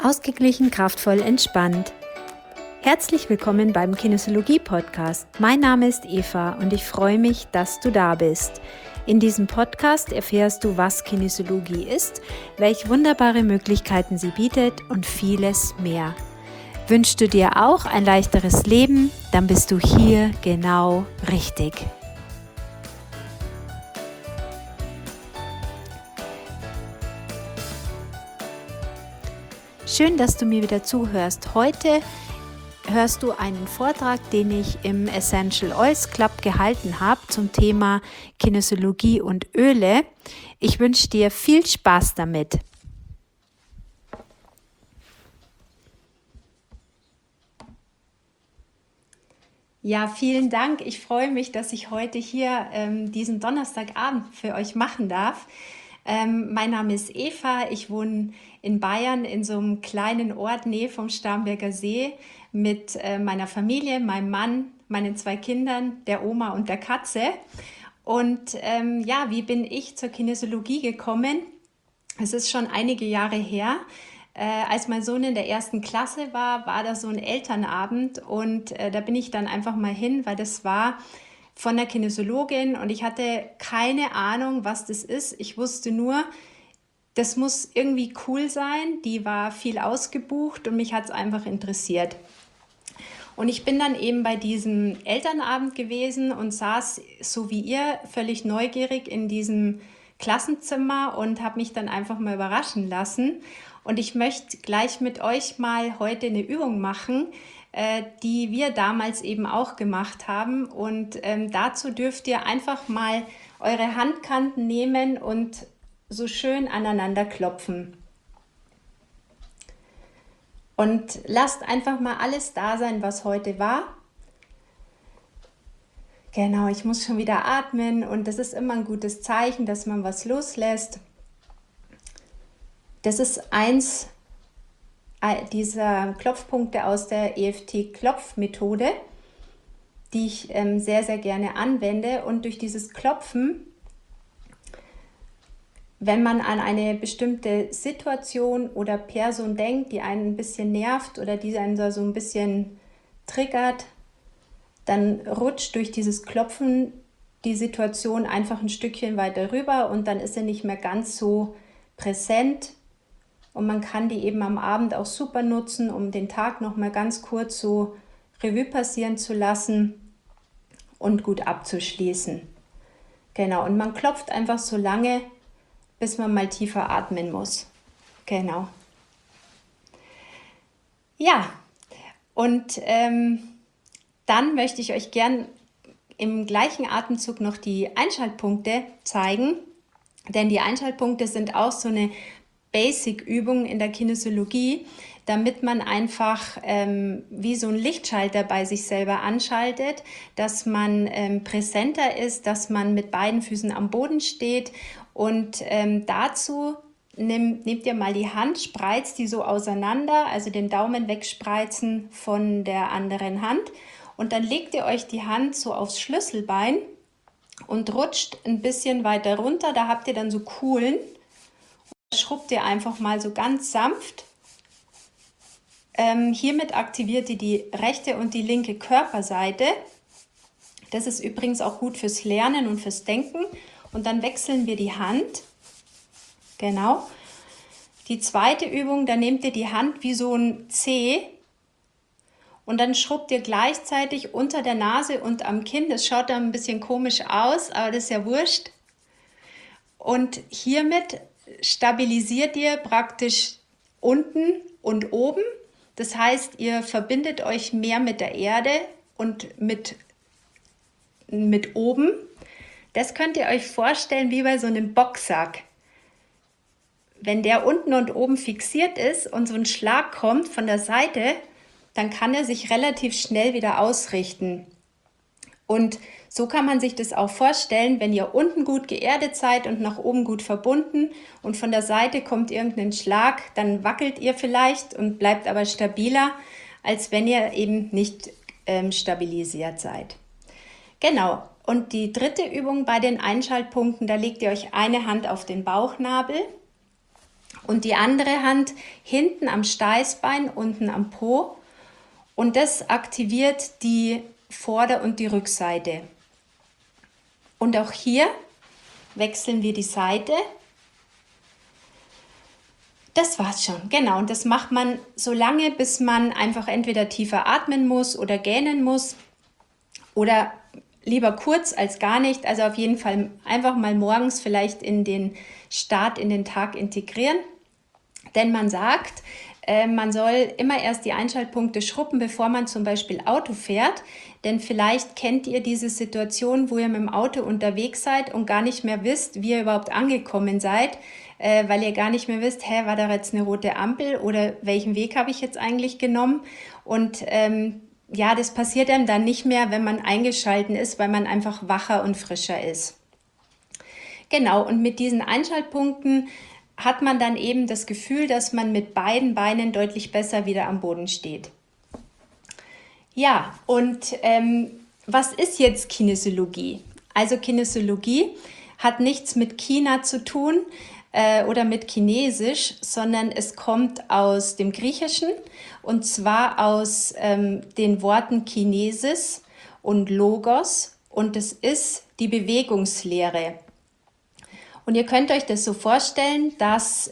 Ausgeglichen, kraftvoll, entspannt. Herzlich willkommen beim Kinesiologie-Podcast. Mein Name ist Eva und ich freue mich, dass du da bist. In diesem Podcast erfährst du, was Kinesiologie ist, welche wunderbare Möglichkeiten sie bietet und vieles mehr. Wünschst du dir auch ein leichteres Leben? Dann bist du hier genau richtig. Schön, dass du mir wieder zuhörst. Heute hörst du einen Vortrag, den ich im Essential Oils Club gehalten habe zum Thema Kinesiologie und Öle. Ich wünsche dir viel Spaß damit. Ja, vielen Dank. Ich freue mich, dass ich heute hier diesen Donnerstagabend für euch machen darf. Mein Name ist Eva. Ich wohne in Bayern in so einem kleinen Ort Nähe vom Starnberger See mit meiner Familie, meinem Mann, meinen 2 Kindern, der Oma und der Katze. Und wie bin ich zur Kinesiologie gekommen? Es ist schon einige Jahre her. Als mein Sohn in der 1. Klasse war da so ein Elternabend und da bin ich dann einfach mal hin, weil das war von der Kinesiologin und ich hatte keine Ahnung, was das ist. Ich wusste nur, das muss irgendwie cool sein. Die war viel ausgebucht und mich hat es einfach interessiert. Und ich bin dann eben bei diesem Elternabend gewesen und saß, so wie ihr, völlig neugierig in diesem Klassenzimmer und habe mich dann einfach mal überraschen lassen. Und ich möchte gleich mit euch mal heute eine Übung machen, die wir damals eben auch gemacht haben. Und dazu dürft ihr einfach mal eure Handkanten nehmen und so schön aneinander klopfen. Und lasst einfach mal alles da sein, was heute war. Genau, ich muss schon wieder atmen und das ist immer ein gutes Zeichen, dass man was loslässt. Das ist eins dieser Klopfpunkte aus der EFT-Klopfmethode, die ich sehr, sehr gerne anwende. Und durch dieses Klopfen, wenn man an eine bestimmte Situation oder Person denkt, die einen ein bisschen nervt oder die einen so ein bisschen triggert, dann rutscht durch dieses Klopfen die Situation einfach ein Stückchen weiter rüber und dann ist sie nicht mehr ganz so präsent. Und man kann die eben am Abend auch super nutzen, um den Tag nochmal ganz kurz so Revue passieren zu lassen und gut abzuschließen. Genau, und man klopft einfach so lange, bis man mal tiefer atmen muss. Genau. Ja, und dann möchte ich euch gern im gleichen Atemzug noch die Einschaltpunkte zeigen, denn die Einschaltpunkte sind auch so eine Basic-Übung in der Kinesiologie, damit man einfach wie so ein Lichtschalter bei sich selber anschaltet, dass man präsenter ist, dass man mit beiden Füßen am Boden steht und dazu nehmt ihr mal die Hand, spreizt die so auseinander, also den Daumen wegspreizen von der anderen Hand und dann legt ihr euch die Hand so aufs Schlüsselbein und rutscht ein bisschen weiter runter, da habt ihr dann so Kuhlen. Schrubbt ihr einfach mal so ganz sanft. Hiermit aktiviert ihr die rechte und die linke Körperseite. Das ist übrigens auch gut fürs Lernen und fürs Denken. Und dann wechseln wir die Hand. Genau. Die zweite Übung, da nehmt ihr die Hand wie so ein C und dann schrubbt ihr gleichzeitig unter der Nase und am Kinn. Das schaut dann ein bisschen komisch aus, aber das ist ja wurscht. Und hiermit stabilisiert ihr praktisch unten und oben. Das heißt, ihr verbindet euch mehr mit der Erde und mit oben. Das könnt ihr euch vorstellen wie bei so einem Boxsack. Wenn der unten und oben fixiert ist und so ein Schlag kommt von der Seite, dann kann er sich relativ schnell wieder ausrichten. Und so kann man sich das auch vorstellen, wenn ihr unten gut geerdet seid und nach oben gut verbunden und von der Seite kommt irgendein Schlag, dann wackelt ihr vielleicht und bleibt aber stabiler, als wenn ihr eben nicht stabilisiert seid. Genau, und die dritte Übung bei den Einschaltpunkten, da legt ihr euch eine Hand auf den Bauchnabel und die andere Hand hinten am Steißbein, unten am Po. Und das aktiviert die Vorder- und die Rückseite. Und auch hier wechseln wir die Seite. Das war's schon, genau. Und das macht man so lange, bis man einfach entweder tiefer atmen muss oder gähnen muss oder lieber kurz als gar nicht. Also auf jeden Fall einfach mal morgens vielleicht in den Start in den Tag integrieren. Denn man sagt, man soll immer erst die Einschaltpunkte schrubben, bevor man zum Beispiel Auto fährt. Denn vielleicht kennt ihr diese Situation, wo ihr mit dem Auto unterwegs seid und gar nicht mehr wisst, wie ihr überhaupt angekommen seid, weil ihr gar nicht mehr wisst, war da jetzt eine rote Ampel oder welchen Weg habe ich jetzt eigentlich genommen? Und ja, das passiert einem dann nicht mehr, wenn man eingeschalten ist, weil man einfach wacher und frischer ist. Genau, und mit diesen Einschaltpunkten hat man dann eben das Gefühl, dass man mit beiden Beinen deutlich besser wieder am Boden steht. Ja, und was ist jetzt Kinesiologie? Also Kinesiologie hat nichts mit China zu tun oder mit Chinesisch, sondern es kommt aus dem Griechischen und zwar aus den Worten Kinesis und Logos und es ist die Bewegungslehre. Und ihr könnt euch das so vorstellen, dass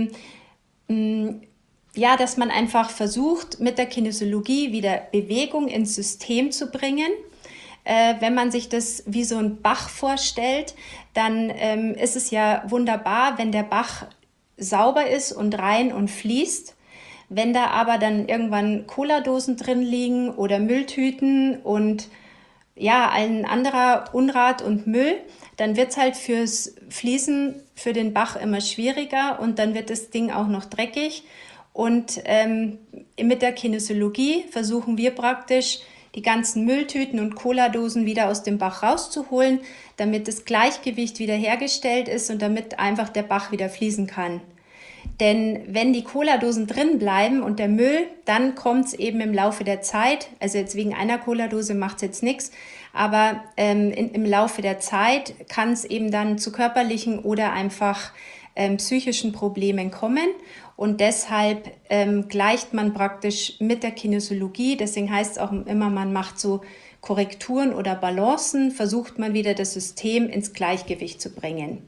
dass man einfach versucht, mit der Kinesiologie wieder Bewegung ins System zu bringen. Wenn man sich das wie so ein Bach vorstellt, dann ist es ja wunderbar, wenn der Bach sauber ist und rein und fließt. Wenn da aber dann irgendwann Cola-Dosen drin liegen oder Mülltüten und ja, ein anderer Unrat und Müll, dann wird es halt fürs Fließen für den Bach immer schwieriger und dann wird das Ding auch noch dreckig. Und mit der Kinesiologie versuchen wir praktisch, die ganzen Mülltüten und Cola-Dosen wieder aus dem Bach rauszuholen, damit das Gleichgewicht wieder hergestellt ist und damit einfach der Bach wieder fließen kann. Denn wenn die Cola-Dosen drin bleiben und der Müll, dann kommt es eben im Laufe der Zeit, also jetzt wegen einer Cola-Dose macht es jetzt nichts, aber im Laufe der Zeit kann es eben dann zu körperlichen oder einfach psychischen Problemen kommen. Und deshalb gleicht man praktisch mit der Kinesiologie, deswegen heißt es auch immer, man macht so Korrekturen oder Balancen, versucht man wieder das System ins Gleichgewicht zu bringen.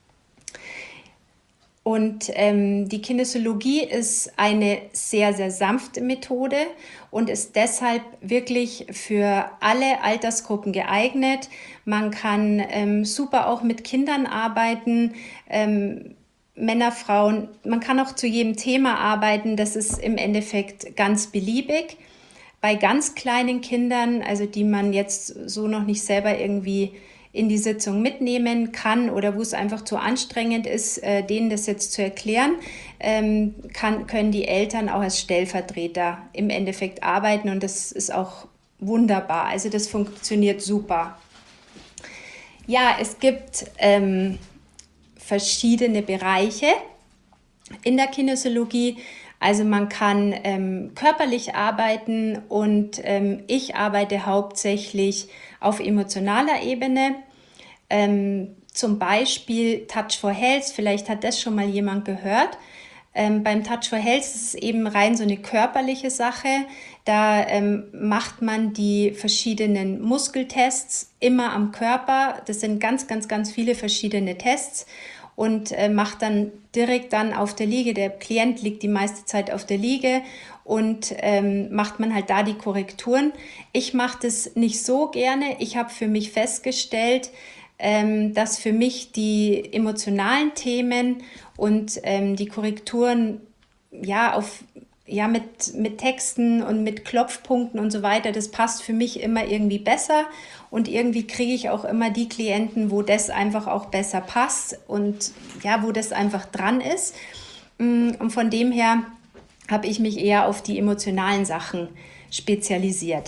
Und die Kinesiologie ist eine sehr, sehr sanfte Methode und ist deshalb wirklich für alle Altersgruppen geeignet. Man kann super auch mit Kindern arbeiten, Männer, Frauen. Man kann auch zu jedem Thema arbeiten. Das ist im Endeffekt ganz beliebig. Bei ganz kleinen Kindern, also die man jetzt so noch nicht selber irgendwie in die Sitzung mitnehmen kann oder wo es einfach zu anstrengend ist, denen das jetzt zu erklären, können die Eltern auch als Stellvertreter im Endeffekt arbeiten und das ist auch wunderbar. Also das funktioniert super. Ja, es gibt verschiedene Bereiche in der Kinesiologie. Also man kann körperlich arbeiten und ich arbeite hauptsächlich auf emotionaler Ebene. Zum Beispiel Touch for Health, vielleicht hat das schon mal jemand gehört. Beim Touch for Health ist es eben rein so eine körperliche Sache. Da macht man die verschiedenen Muskeltests immer am Körper. Das sind ganz, ganz, ganz viele verschiedene Tests und macht dann direkt dann auf der Liege. Der Klient liegt die meiste Zeit auf der Liege und macht man halt da die Korrekturen. Ich mache das nicht so gerne. Ich habe für mich festgestellt, dass für mich die emotionalen Themen und die Korrekturen mit Texten und mit Klopfpunkten und so weiter, das passt für mich immer irgendwie besser und irgendwie kriege ich auch immer die Klienten, wo das einfach auch besser passt und ja, wo das einfach dran ist. Und von dem her habe ich mich eher auf die emotionalen Sachen spezialisiert.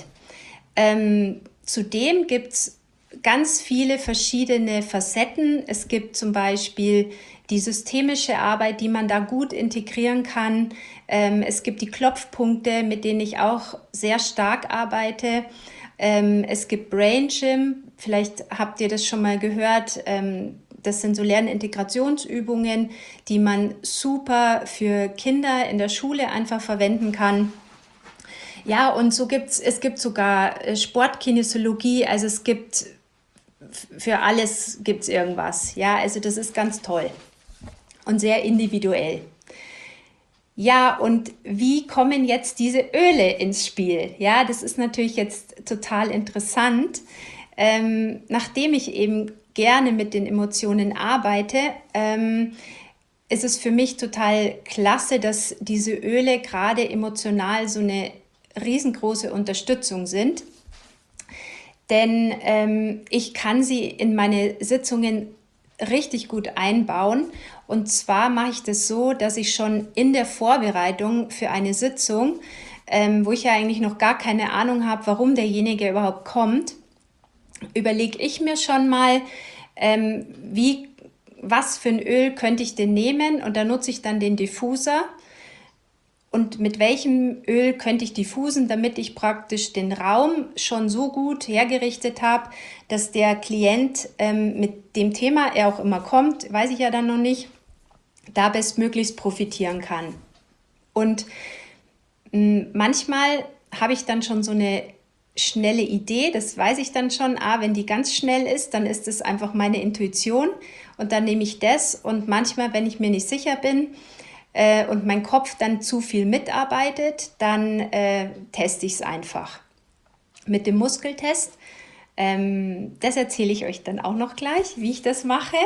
Zudem gibt es ganz viele verschiedene Facetten. Es gibt zum Beispiel die systemische Arbeit, die man da gut integrieren kann. Es gibt die Klopfpunkte, mit denen ich auch sehr stark arbeite. Es gibt Brain Gym, vielleicht habt ihr das schon mal gehört. das sind so Lernintegrationsübungen, die man super für Kinder in der Schule einfach verwenden kann. Ja, und es gibt sogar Sportkinesiologie, also es gibt für alles gibt's irgendwas. Ja, also das ist ganz toll und sehr individuell. Ja, und wie kommen jetzt diese Öle ins Spiel? Ja, das ist natürlich jetzt total interessant. Nachdem ich eben gerne mit den Emotionen arbeite, ist es für mich total klasse, dass diese Öle gerade emotional so eine riesengroße Unterstützung sind. Denn ich kann sie in meine Sitzungen richtig gut einbauen. Und zwar mache ich das so, dass ich schon in der Vorbereitung für eine Sitzung, wo ich ja eigentlich noch gar keine Ahnung habe, warum derjenige überhaupt kommt, überlege ich mir schon mal, was für ein Öl könnte ich denn nehmen, und da nutze ich dann den Diffuser. Und mit welchem Öl könnte ich diffusen, damit ich praktisch den Raum schon so gut hergerichtet habe, dass der Klient mit dem Thema, er auch immer kommt, weiß ich ja dann noch nicht, da bestmöglichst profitieren kann. Und manchmal habe ich dann schon so eine schnelle Idee, das weiß ich dann schon, wenn die ganz schnell ist, dann ist es einfach meine Intuition und dann nehme ich das. Und manchmal, wenn ich mir nicht sicher bin, und mein Kopf dann zu viel mitarbeitet, dann teste ich es einfach. Mit dem Muskeltest, das erzähle ich euch dann auch noch gleich, wie ich das mache.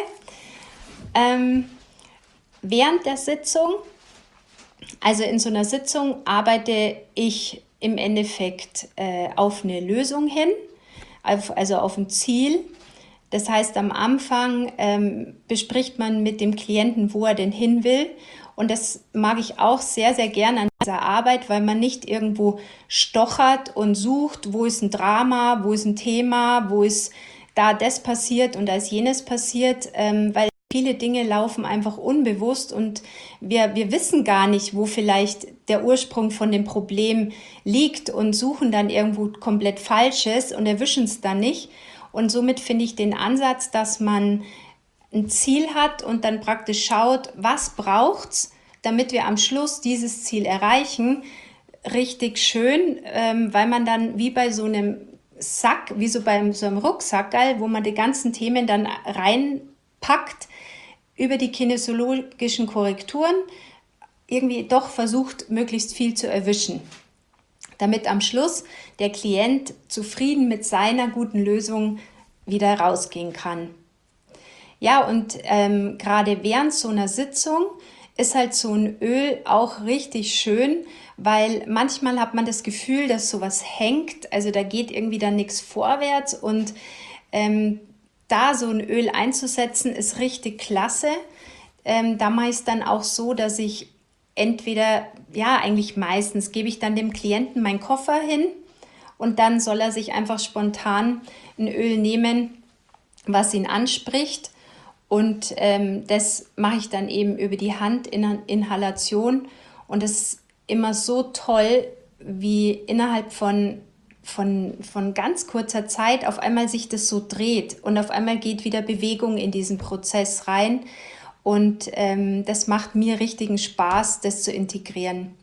Während der Sitzung, also in so einer Sitzung, arbeite ich im Endeffekt auf eine Lösung hin, also auf ein Ziel. Das heißt, am Anfang bespricht man mit dem Klienten, wo er denn hin will. Und das mag ich auch sehr, sehr gerne an dieser Arbeit, weil man nicht irgendwo stochert und sucht, wo ist ein Drama, wo ist ein Thema, wo ist da das passiert und da ist jenes passiert, weil viele Dinge laufen einfach unbewusst und wir wissen gar nicht, wo vielleicht der Ursprung von dem Problem liegt und suchen dann irgendwo komplett Falsches und erwischen es dann nicht. Und somit finde ich den Ansatz, dass man ein Ziel hat und dann praktisch schaut, was braucht's, damit wir am Schluss dieses Ziel erreichen, richtig schön, weil man dann wie bei so einem Sack, wie so bei so einem Rucksack, wo man die ganzen Themen dann reinpackt, über die kinesiologischen Korrekturen irgendwie doch versucht, möglichst viel zu erwischen, damit am Schluss der Klient zufrieden mit seiner guten Lösung wieder rausgehen kann. Ja, und gerade während so einer Sitzung ist halt so ein Öl auch richtig schön, weil manchmal hat man das Gefühl, dass sowas hängt, also da geht irgendwie dann nichts vorwärts und da so ein Öl einzusetzen ist richtig klasse. Da mache ich es dann auch so, dass ich entweder, ja eigentlich meistens, gebe ich dann dem Klienten meinen Koffer hin und dann soll er sich einfach spontan ein Öl nehmen, was ihn anspricht. Und das mache ich dann eben über die Handinhalation. Und das ist immer so toll, wie innerhalb von ganz kurzer Zeit auf einmal sich das so dreht und auf einmal geht wieder Bewegung in diesen Prozess rein. Und das macht mir richtigen Spaß, das zu integrieren.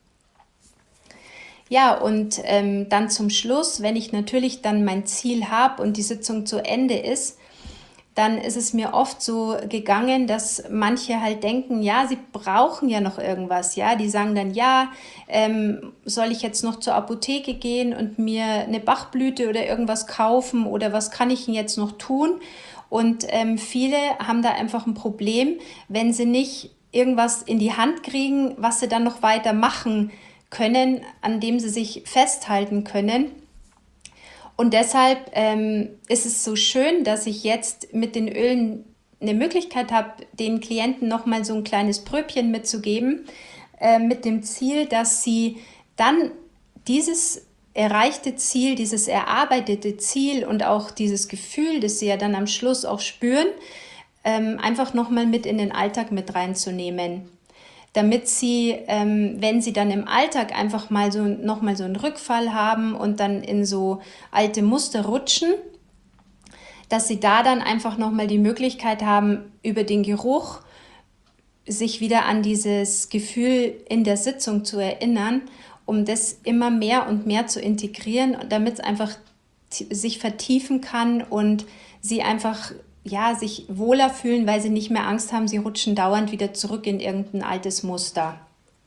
Ja, und dann zum Schluss, wenn ich natürlich dann mein Ziel habe und die Sitzung zu Ende ist, dann ist es mir oft so gegangen, dass manche halt denken, ja, sie brauchen ja noch irgendwas, ja, die sagen dann, ja, soll ich jetzt noch zur Apotheke gehen und mir eine Bachblüte oder irgendwas kaufen oder was kann ich denn jetzt noch tun? Und viele haben da einfach ein Problem, wenn sie nicht irgendwas in die Hand kriegen, was sie dann noch weiter machen können, an dem sie sich festhalten können. Und deshalb ist es so schön, dass ich jetzt mit den Ölen eine Möglichkeit habe, den Klienten nochmal so ein kleines Pröbchen mitzugeben, mit dem Ziel, dass sie dann dieses erreichte Ziel, dieses erarbeitete Ziel und auch dieses Gefühl, das sie ja dann am Schluss auch spüren, einfach nochmal mit in den Alltag mit reinzunehmen. Damit sie, wenn sie dann im Alltag einfach mal nochmal so einen Rückfall haben und dann in so alte Muster rutschen, dass Sie da dann einfach nochmal die Möglichkeit haben, über den Geruch sich wieder an dieses Gefühl in der Sitzung zu erinnern, um das immer mehr und mehr zu integrieren, damit es einfach sich vertiefen kann und Sie einfach sich wohler fühlen, weil Sie nicht mehr Angst haben, Sie rutschen dauernd wieder zurück in irgendein altes Muster.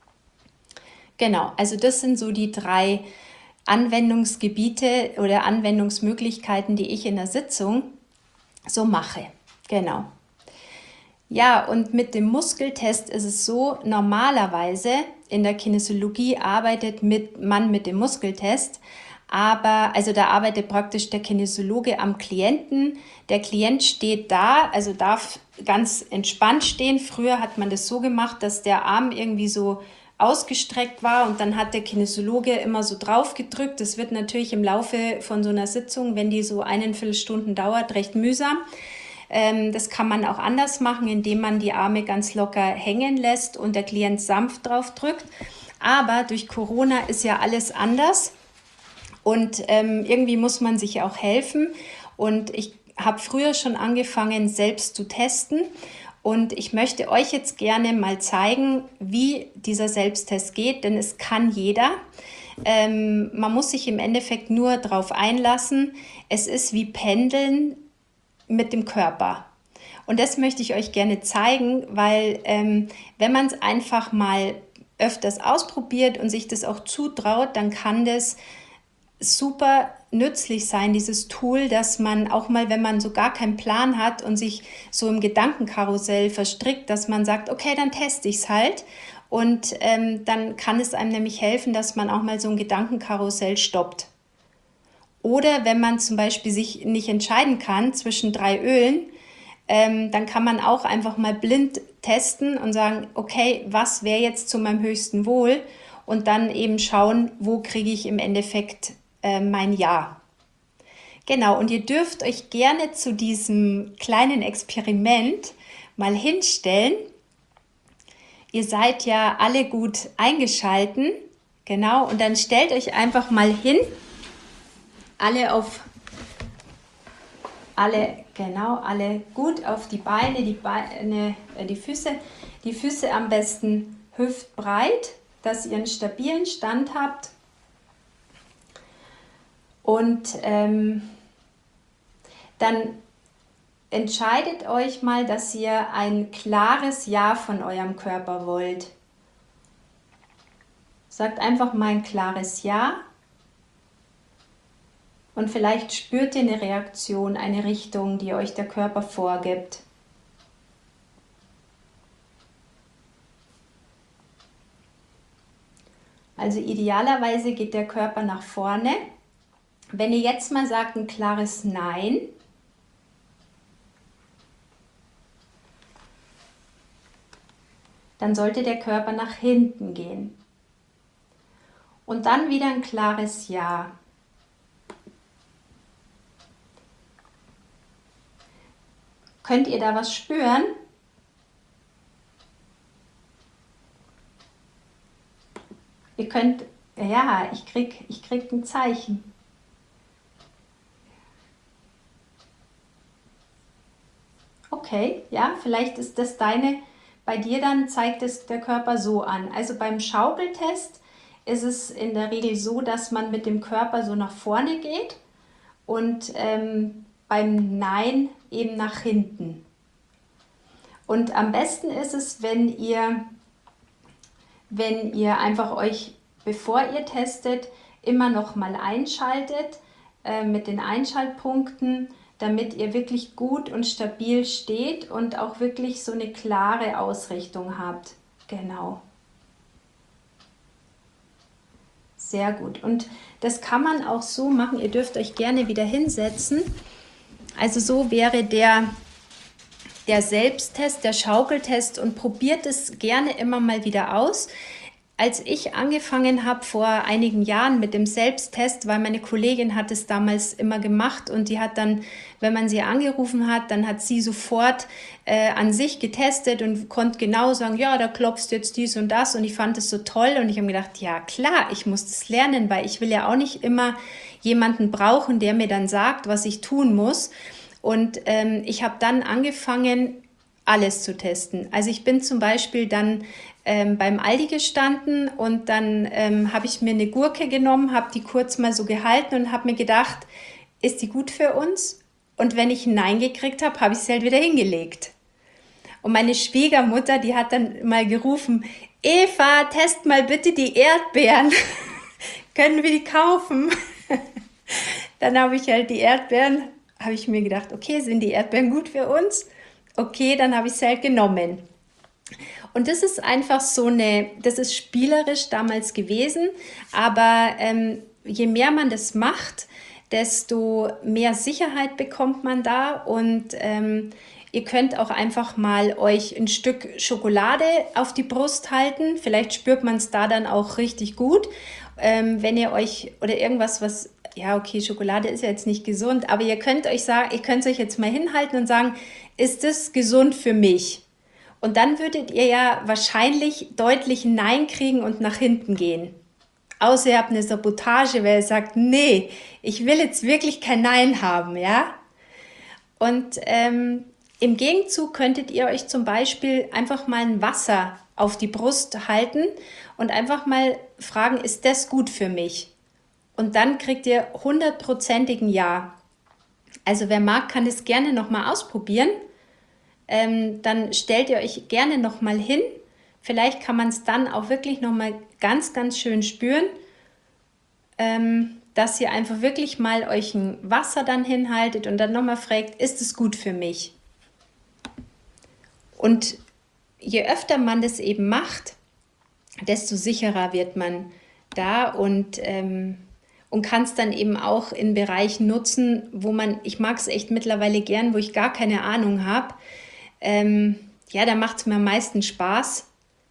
Genau, also das sind so die 3 Anwendungsgebiete oder Anwendungsmöglichkeiten, die ich in der Sitzung so mache. Genau. Ja, und mit dem Muskeltest ist es so, normalerweise in der Kinesiologie arbeitet man mit dem Muskeltest, aber also da arbeitet praktisch der Kinesiologe am Klienten. Der Klient steht da, also darf ganz entspannt stehen. Früher hat man das so gemacht, dass der Arm irgendwie so ausgestreckt war und dann hat der Kinesiologe immer so drauf gedrückt. Das wird natürlich im Laufe von so einer Sitzung, wenn die so 1,25 Stunden dauert, recht mühsam. Das kann man auch anders machen, indem man die Arme ganz locker hängen lässt und der Klient sanft drauf drückt. Aber durch Corona ist ja alles anders und irgendwie muss man sich auch helfen. Und ich habe früher schon angefangen, selbst zu testen. Und ich möchte euch jetzt gerne mal zeigen, wie dieser Selbsttest geht, denn es kann jeder. Man muss sich im Endeffekt nur darauf einlassen. Es ist wie Pendeln mit dem Körper. Und das möchte ich euch gerne zeigen, weil wenn man es einfach mal öfters ausprobiert und sich das auch zutraut, dann kann das super nützlich sein, dieses Tool, dass man auch mal, wenn man so gar keinen Plan hat und sich so im Gedankenkarussell verstrickt, dass man sagt, okay, dann teste ich es halt. Und dann kann es einem nämlich helfen, dass man auch mal so ein Gedankenkarussell stoppt. Oder wenn man zum Beispiel sich nicht entscheiden kann zwischen 3 Ölen, dann kann man auch einfach mal blind testen und sagen, okay, was wäre jetzt zu meinem höchsten Wohl? Und dann eben schauen, wo kriege ich im Endeffekt mein Ja. Genau, und ihr dürft euch gerne zu diesem kleinen Experiment mal hinstellen. Ihr seid ja alle gut eingeschalten, genau, und dann stellt euch einfach mal hin, alle gut auf die Beine, die Füße am besten hüftbreit, dass ihr einen stabilen Stand habt. Und dann entscheidet euch mal, dass ihr ein klares Ja von eurem Körper wollt. Sagt einfach mal ein klares Ja. Und vielleicht spürt ihr eine Reaktion, eine Richtung, die euch der Körper vorgibt. Also idealerweise geht der Körper nach vorne. Wenn ihr jetzt mal sagt ein klares Nein, dann sollte der Körper nach hinten gehen. Und dann wieder ein klares Ja. Könnt ihr da was spüren? Ihr könnt, ja, ich krieg ein Zeichen. Okay, ja, vielleicht ist das bei dir dann zeigt es der Körper so an. Also beim Schaukeltest ist es in der Regel so, dass man mit dem Körper so nach vorne geht und beim Nein eben nach hinten. Und am besten ist es, wenn ihr einfach euch, bevor ihr testet, immer noch mal einschaltet mit den Einschaltpunkten, damit ihr wirklich gut und stabil steht und auch wirklich so eine klare Ausrichtung habt. Genau. Sehr gut. Und das kann man auch so machen, ihr dürft euch gerne wieder hinsetzen. Also so wäre der Selbsttest, der Schaukeltest und probiert es gerne immer mal wieder aus. Als ich angefangen habe vor einigen Jahren mit dem Selbsttest, weil meine Kollegin hat es damals immer gemacht und die hat dann, wenn man sie angerufen hat, dann hat sie sofort an sich getestet und konnte genau sagen, ja, da klopfst du jetzt dies und das und ich fand es so toll und ich habe mir gedacht, ja klar, ich muss das lernen, weil ich will ja auch nicht immer jemanden brauchen, der mir dann sagt, was ich tun muss. Und ich habe dann angefangen, alles zu testen. Also ich bin zum Beispiel dann beim Aldi gestanden und dann habe ich mir eine Gurke genommen, habe die kurz mal so gehalten und habe mir gedacht, ist die gut für uns? Und wenn ich ein Nein gekriegt habe, habe ich sie halt wieder hingelegt. Und meine Schwiegermutter, die hat dann mal gerufen, Eva, test mal bitte die Erdbeeren. Können wir die kaufen? Dann habe ich halt die Erdbeeren, habe ich mir gedacht, okay, sind die Erdbeeren gut für uns? Okay, dann habe ich sie halt genommen. Und das ist einfach so das ist spielerisch damals gewesen, aber je mehr man das macht, desto mehr Sicherheit bekommt man da und ihr könnt auch einfach mal euch ein Stück Schokolade auf die Brust halten. Vielleicht spürt man es da dann auch richtig gut. Wenn ihr euch oder irgendwas, ja, okay, Schokolade ist ja jetzt nicht gesund, aber ihr könnt euch sagen, ihr könnt euch jetzt mal hinhalten und sagen, ist das gesund für mich? Und dann würdet ihr ja wahrscheinlich deutlich Nein kriegen und nach hinten gehen. Außer ihr habt eine Sabotage, weil ihr sagt, nee, ich will jetzt wirklich kein Nein haben, ja? Und im Gegenzug könntet ihr euch zum Beispiel einfach mal ein Wasser auf die Brust halten und einfach mal fragen, ist das gut für mich? Und dann kriegt ihr 100%igen Ja. Also wer mag, kann das gerne nochmal ausprobieren. Dann stellt ihr euch gerne nochmal hin. Vielleicht kann man es dann auch wirklich nochmal ganz, ganz schön spüren, dass ihr einfach wirklich mal euch ein Wasser dann hinhaltet und dann nochmal fragt, ist es gut für mich? Und je öfter man das eben macht, desto sicherer wird man da und kann es dann eben auch in Bereichen nutzen, wo ich mag es echt mittlerweile gern, wo ich gar keine Ahnung habe. Ja, da macht es mir am meisten Spaß.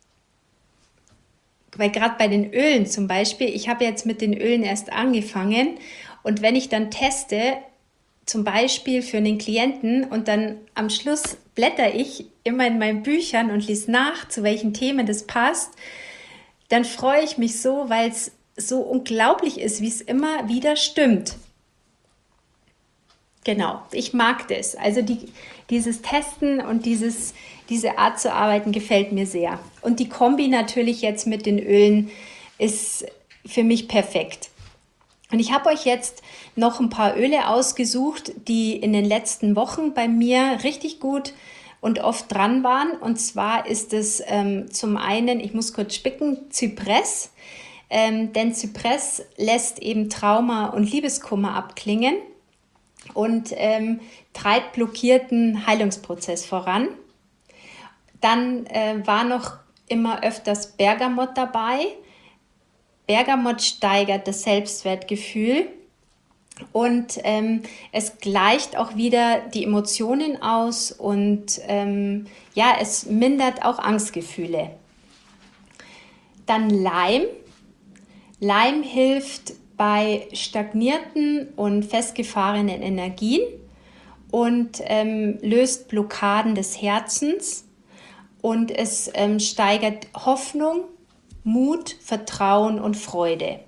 Weil gerade bei den Ölen zum Beispiel, ich habe jetzt mit den Ölen erst angefangen und wenn ich dann teste, zum Beispiel für einen Klienten und dann am Schluss blätter ich immer in meinen Büchern und lese nach, zu welchen Themen das passt, dann freue ich mich so, weil es so unglaublich ist, wie es immer wieder stimmt. Genau, ich mag das. Also dieses Testen und diese Art zu arbeiten gefällt mir sehr. Und die Kombi natürlich jetzt mit den Ölen ist für mich perfekt. Und ich habe euch jetzt noch ein paar Öle ausgesucht, die in den letzten Wochen bei mir richtig gut und oft dran waren. Und zwar ist es zum einen, ich muss kurz spicken, Zypress. Denn Zypress lässt eben Trauma und Liebeskummer abklingen und treibt blockierten Heilungsprozess voran. Dann war noch immer öfters Bergamott dabei. Bergamott steigert das Selbstwertgefühl und es gleicht auch wieder die Emotionen aus und ja, es mindert auch Angstgefühle. Dann Leim. Leim hilft bei stagnierten und festgefahrenen Energien und löst Blockaden des Herzens und es steigert Hoffnung, Mut, Vertrauen und Freude.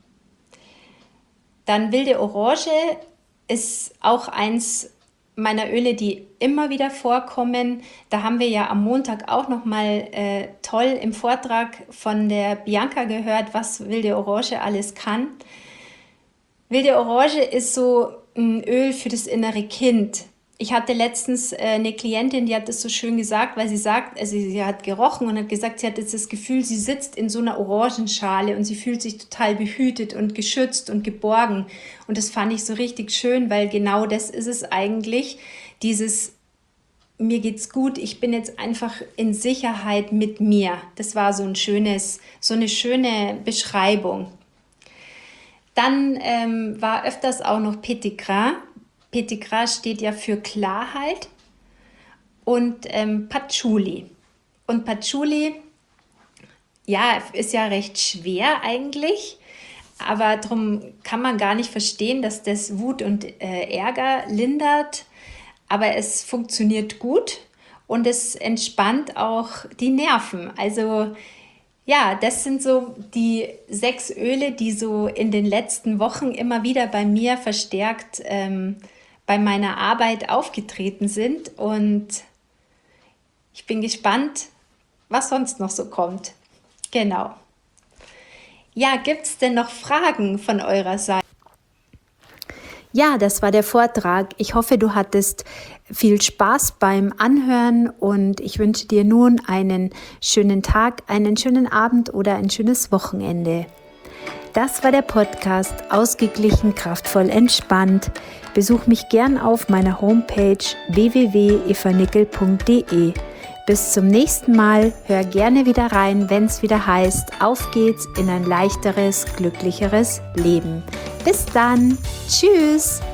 Dann wilde Orange ist auch eins meiner Öle, die immer wieder vorkommen. Da haben wir ja am Montag auch noch mal toll im Vortrag von der Bianca gehört, was wilde Orange alles kann. Wilde Orange ist so ein Öl für das innere Kind. Ich hatte letztens eine Klientin, die hat das so schön gesagt, weil sie sagt, also sie hat gerochen und hat gesagt, sie hat jetzt das Gefühl, sie sitzt in so einer Orangenschale und sie fühlt sich total behütet und geschützt und geborgen. Und das fand ich so richtig schön, weil genau das ist es eigentlich, dieses mir geht's gut, ich bin jetzt einfach in Sicherheit mit mir. Das war so eine schöne Beschreibung. Dann war öfters auch noch Petit Gras. Petit Gras steht ja für Klarheit und Patchouli. Und Patchouli, ja, ist ja recht schwer eigentlich, aber darum kann man gar nicht verstehen, dass das Wut und Ärger lindert, aber es funktioniert gut und es entspannt auch die Nerven. Also ja, das sind so die 6 Öle, die so in den letzten Wochen immer wieder bei mir verstärkt bei meiner Arbeit aufgetreten sind. Und ich bin gespannt, was sonst noch so kommt. Genau. Ja, gibt es denn noch Fragen von eurer Seite? Ja, das war der Vortrag. Ich hoffe, du hattest viel Spaß beim Anhören und ich wünsche dir nun einen schönen Tag, einen schönen Abend oder ein schönes Wochenende. Das war der Podcast Ausgeglichen, kraftvoll, entspannt. Besuch mich gern auf meiner Homepage www.evanickel.de. Bis zum nächsten Mal, hör gerne wieder rein, wenn es wieder heißt, auf geht's in ein leichteres, glücklicheres Leben. Bis dann, tschüss!